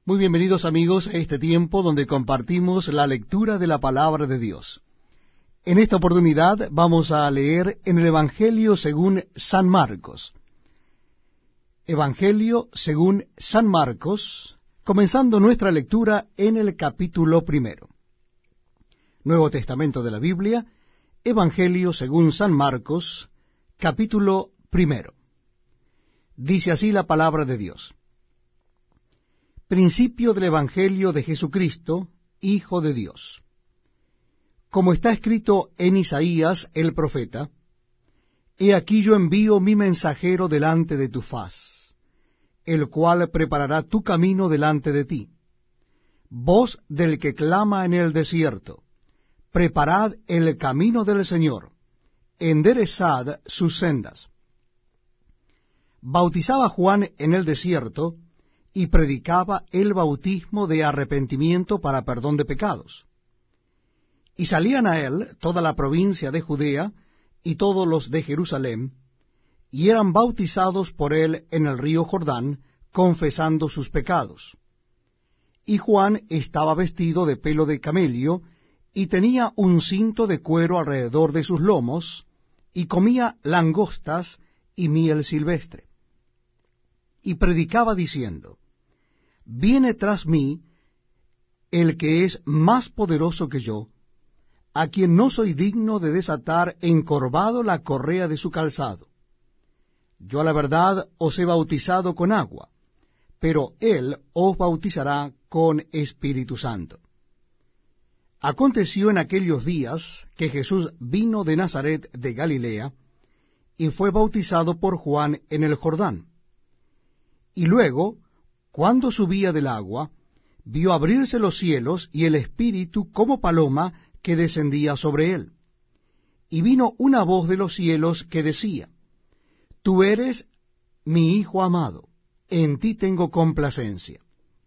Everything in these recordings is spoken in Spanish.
Muy bienvenidos amigos a este tiempo donde compartimos la lectura de la palabra de Dios. En esta oportunidad vamos a leer en el Evangelio según San Marcos. Evangelio según San Marcos, comenzando nuestra lectura en el capítulo 1. Nuevo Testamento de la Biblia, Evangelio según San Marcos, capítulo 1. Dice así la palabra de Dios. Principio del Evangelio de Jesucristo, Hijo de Dios. Como está escrito en Isaías el profeta, He aquí yo envío mi mensajero delante de tu faz, el cual preparará tu camino delante de ti. Voz del que clama en el desierto, preparad el camino del Señor, enderezad sus sendas. Bautizaba Juan en el desierto, y predicaba el bautismo de arrepentimiento para perdón de pecados. Y salían a él toda la provincia de Judea y todos los de Jerusalén, y eran bautizados por él en el río Jordán, confesando sus pecados. Y Juan estaba vestido de pelo de camello, y tenía un cinto de cuero alrededor de sus lomos, y comía langostas y miel silvestre. Y predicaba diciendo, Viene tras mí el que es más poderoso que yo, a quien no soy digno de desatar encorvado la correa de su calzado. Yo a la verdad os he bautizado con agua, pero él os bautizará con Espíritu Santo. Aconteció en aquellos días que Jesús vino de Nazaret de Galilea, y fue bautizado por Juan en el Jordán. Y luego, cuando subía del agua, vio abrirse los cielos y el Espíritu como paloma que descendía sobre él. Y vino una voz de los cielos que decía, Tú eres mi Hijo amado, en ti tengo complacencia.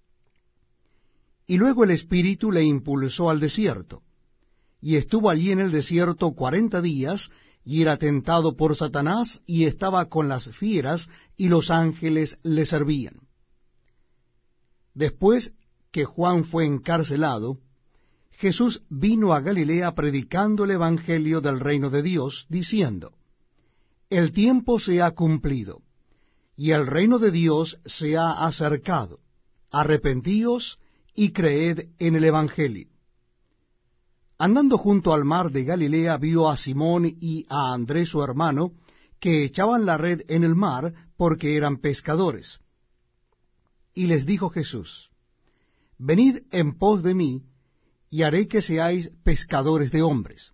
Y luego el Espíritu le impulsó al desierto, y estuvo allí en el desierto 40 días, y era tentado por Satanás, y estaba con las fieras, y los ángeles le servían. Después que Juan fue encarcelado, Jesús vino a Galilea predicando el evangelio del reino de Dios, diciendo, El tiempo se ha cumplido, y el reino de Dios se ha acercado. Arrepentíos y creed en el evangelio. Andando junto al mar de Galilea vio a Simón y a Andrés su hermano, que echaban la red en el mar porque eran pescadores. Y les dijo Jesús, Venid en pos de mí, y haré que seáis pescadores de hombres.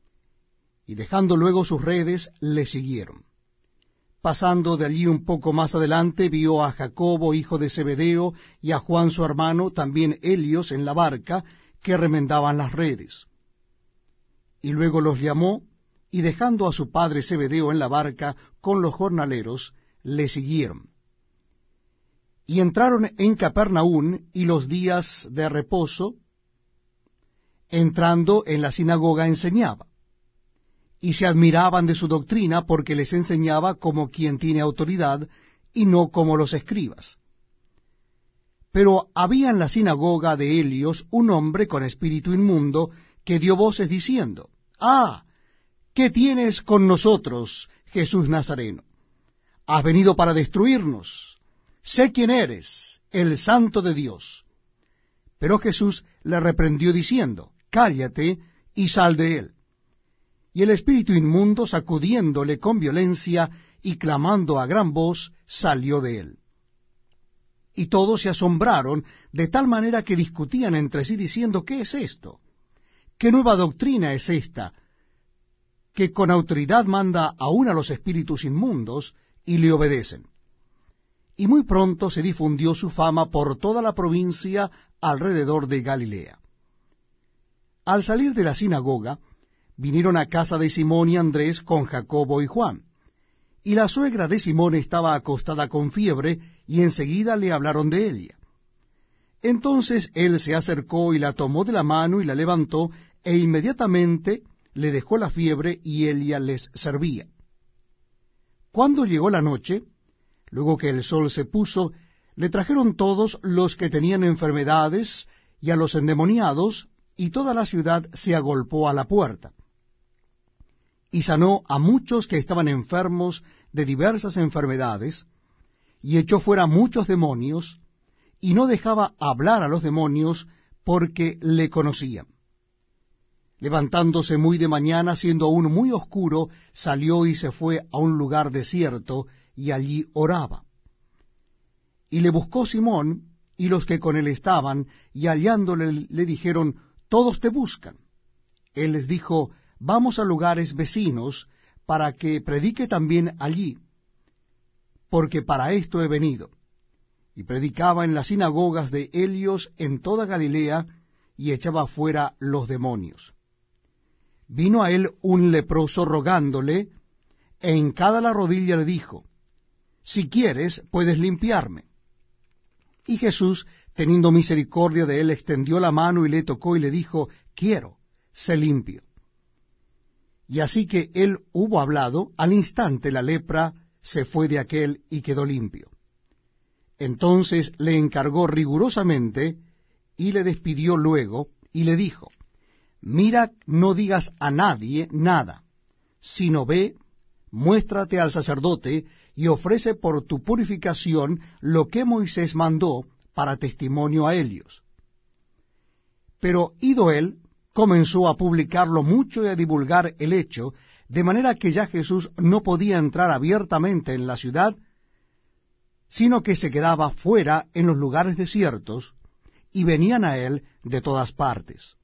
Y dejando luego sus redes, le siguieron. Pasando de allí un poco más adelante, vio a Jacobo, hijo de Zebedeo, y a Juan su hermano, también ellos en la barca, que remendaban las redes. Y luego los llamó, y dejando a su padre Zebedeo en la barca con los jornaleros, le siguieron. Y entraron en Capernaum, y los días de reposo, entrando en la sinagoga enseñaba. Y se admiraban de su doctrina, porque les enseñaba como quien tiene autoridad, y no como los escribas. Pero había en la sinagoga de Helios un hombre con espíritu inmundo, que dio voces diciendo, ¡Ah! ¿Qué tienes con nosotros, Jesús Nazareno? ¿Has venido para destruirnos? Sé quién eres, el Santo de Dios. Pero Jesús le reprendió diciendo, Cállate y sal de él. Y el espíritu inmundo, sacudiéndole con violencia y clamando a gran voz, salió de él. Y todos se asombraron de tal manera que discutían entre sí diciendo, ¿qué es esto? ¿Qué nueva doctrina es esta? Que con autoridad manda aún a los espíritus inmundos y le obedecen. Y muy pronto se difundió su fama por toda la provincia alrededor de Galilea. Al salir de la sinagoga, vinieron a casa de Simón y Andrés con Jacobo y Juan. Y la suegra de Simón estaba acostada con fiebre, y enseguida le hablaron de ella. Entonces él se acercó y la tomó de la mano y la levantó, e inmediatamente le dejó la fiebre, y ella les servía. Cuando llegó la noche, luego que el sol se puso, Le trajeron todos los que tenían enfermedades y a los endemoniados, y toda la ciudad se agolpó a la puerta. Y sanó a muchos que estaban enfermos de diversas enfermedades, y echó fuera muchos demonios, y no dejaba hablar a los demonios, porque le conocían. Levantándose muy de mañana, siendo aún muy oscuro, salió y se fue a un lugar desierto, y allí oraba. Y le buscó Simón, y los que con él estaban, y hallándole le dijeron, todos te buscan. Él les dijo, vamos a lugares vecinos, para que predique también allí, porque para esto he venido. Y predicaba en las sinagogas de ellos en toda Galilea, y echaba fuera los demonios. Vino a él un leproso rogándole, e hincada la rodilla le dijo, si quieres, puedes limpiarme. Y Jesús, teniendo misericordia de él, extendió la mano y le tocó y le dijo, quiero, sé limpio. Y así que él hubo hablado, al instante la lepra se fue de aquél y quedó limpio. Entonces le encargó rigurosamente, y le despidió luego, y le dijo, mira, no digas a nadie nada, sino ve, muéstrate al sacerdote, y ofrece por tu purificación lo que Moisés mandó para testimonio a ellos. Pero ido él, comenzó a publicarlo mucho y a divulgar el hecho, de manera que ya Jesús no podía entrar abiertamente en la ciudad, sino que se quedaba fuera en los lugares desiertos, y venían a él de todas partes.